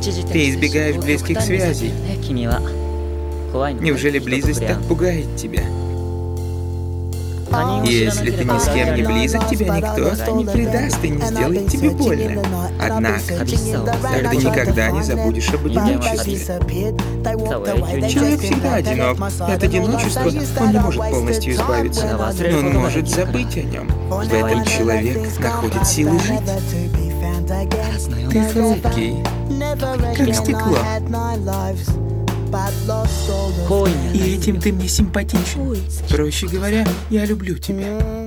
Ты избегаешь близких связей. Неужели близость так пугает тебя? Если ты ни с кем не близок, тебя никто не предаст и не сделает тебе больно. Однако, ты никогда не забудешь об одиночестве. Человек всегда одинок. От одиночества он не может полностью избавиться, но он может забыть о нем. В этом человек находит силы жить. Ты хрупкий, как стекло. И этим ты мне симпатичен. Проще говоря, я люблю тебя.